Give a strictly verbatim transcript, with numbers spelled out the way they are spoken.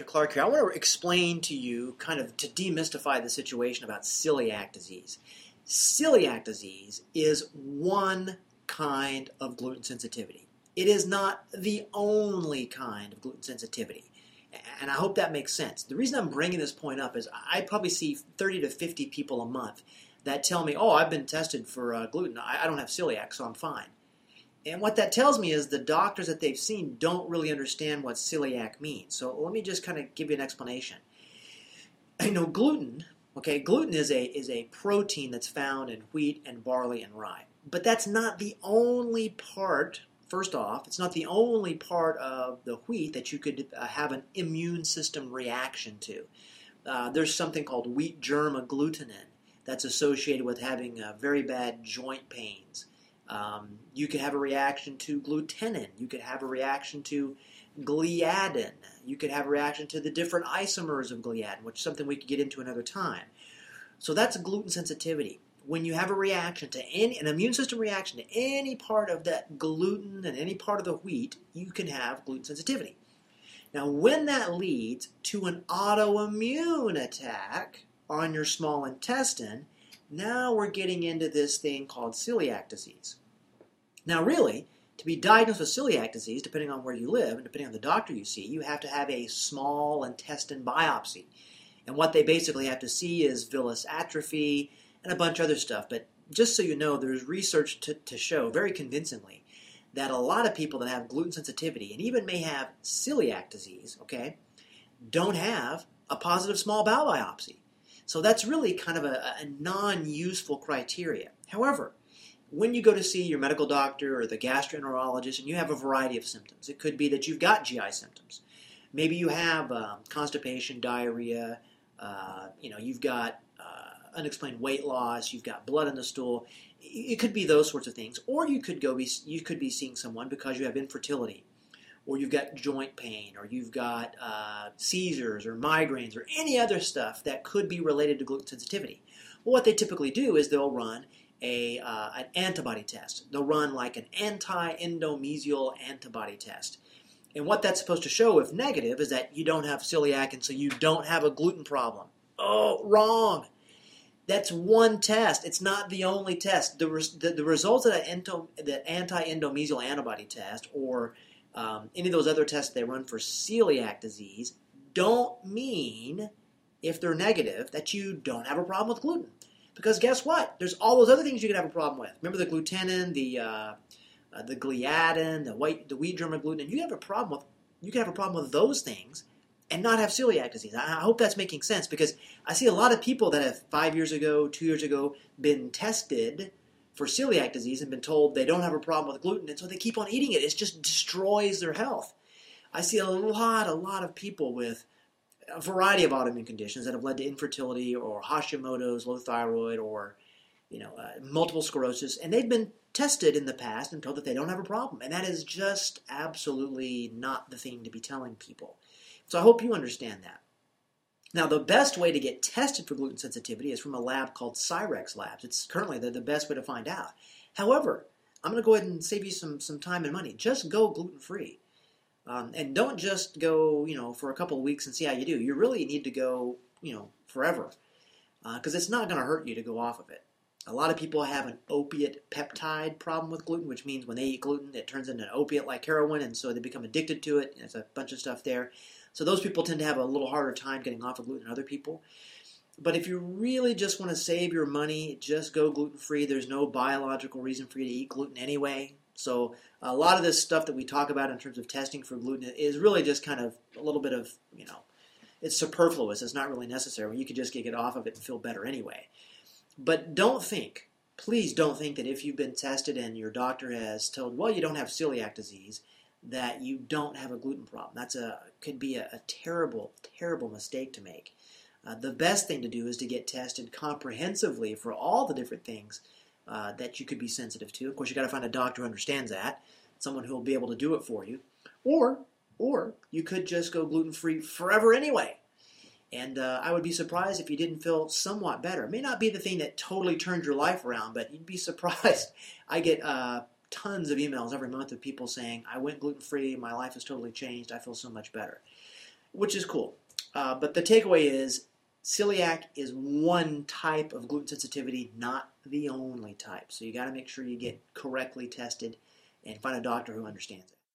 Doctor Clark here. I want to explain to you, kind of to demystify the situation about celiac disease. Celiac disease is one kind of gluten sensitivity. It is not the only kind of gluten sensitivity. And I hope that makes sense. The reason I'm bringing this point up is I probably see thirty to fifty people a month that tell me, oh, I've been tested for uh, gluten. I, I don't have celiac, so I'm fine. And what that tells me is the doctors that they've seen don't really understand what celiac means. So let me just kind of give you an explanation. I know gluten, okay, gluten is a, is a protein that's found in wheat and barley and rye. But that's not the only part, first off, it's not the only part of the wheat that you could uh, have an immune system reaction to. Uh, there's something called wheat germ agglutinin that's associated with having uh, very bad joint pains. Um, you could have a reaction to glutenin. You could have a reaction to gliadin. You could have a reaction to the different isomers of gliadin, which is something we could get into another time. So that's gluten sensitivity. When you have a reaction to any, an immune system reaction to any part of that gluten and any part of the wheat, you can have gluten sensitivity. Now, when that leads to an autoimmune attack on your small intestine, now we're getting into this thing called celiac disease. Now really, to be diagnosed with celiac disease, depending on where you live and depending on the doctor you see, you have to have a small intestine biopsy. And what they basically have to see is villus atrophy and a bunch of other stuff. But just so you know, there's research to, to show very convincingly that a lot of people that have gluten sensitivity and even may have celiac disease, okay, don't have a positive small bowel biopsy. So that's really kind of a, a non-useful criteria. However, when you go to see your medical doctor or the gastroenterologist and you have a variety of symptoms, it could be that you've got G I symptoms. Maybe you have um, constipation, diarrhea, uh, you know, you've got uh, unexplained weight loss, you've got blood in the stool. It could be those sorts of things. Or you could go be you could be seeing someone because you have infertility, or you've got joint pain, or you've got uh, seizures or migraines or any other stuff that could be related to gluten sensitivity. Well, what they typically do is they'll run a uh, an antibody test. They'll run like an anti-endomysial antibody test. And what that's supposed to show, if negative, is that you don't have celiac and so you don't have a gluten problem. Oh, wrong. That's one test. It's not the only test. The, res- the, the results of that, ento- that anti-endomysial antibody test or Um, any of those other tests they run for celiac disease don't mean, if they're negative, that you don't have a problem with gluten. Because guess what? There's all those other things you could have a problem with. Remember the glutenin, the uh, uh, the gliadin, the white, the wheat germ agglutinin. You have a problem with you can have a problem with those things and not have celiac disease. I, I hope that's making sense because I see a lot of people that have five years ago, two years ago, been tested for celiac disease and been told they don't have a problem with gluten, and so they keep on eating it. It just destroys their health. I see a lot, a lot of people with a variety of autoimmune conditions that have led to infertility or Hashimoto's, low thyroid, or you know, uh, multiple sclerosis, and they've been tested in the past and told that they don't have a problem, and that is just absolutely not the thing to be telling people. So I hope you understand that. Now, the best way to get tested for gluten sensitivity is from a lab called Cyrex Labs. It's currently the, the best way to find out. However, I'm going to go ahead and save you some, some time and money. Just go gluten-free. Um, and don't just go, you know, for a couple of weeks and see how you do. You really need to go, you know, forever. Because uh, it's not going to hurt you to go off of it. A lot of people have an opiate peptide problem with gluten, which means when they eat gluten, it turns into an opiate like heroin, and so they become addicted to it. There's a bunch of stuff there. So those people tend to have a little harder time getting off of gluten than other people. But if you really just want to save your money, just go gluten-free. There's no biological reason for you to eat gluten anyway. So a lot of this stuff that we talk about in terms of testing for gluten is really just kind of a little bit of, you know, it's superfluous. It's not really necessary. You could just get off of it and feel better anyway. But don't think, please don't think that if you've been tested and your doctor has told, well, you don't have celiac disease, that you don't have a gluten problem. That's a could be a, a terrible, terrible mistake to make. Uh, the best thing to do is to get tested comprehensively for all the different things uh, that you could be sensitive to. Of course, you got to find a doctor who understands that, someone who will be able to do it for you. Or, or you could just go gluten-free forever anyway. And uh, I would be surprised if you didn't feel somewhat better. It may not be the thing that totally turns your life around, but you'd be surprised. I get uh, tons of emails every month of people saying, I went gluten-free, my life has totally changed, I feel so much better. which is cool. Uh, but the takeaway is celiac is one type of gluten sensitivity, not the only type. So you got to make sure you get correctly tested and find a doctor who understands it.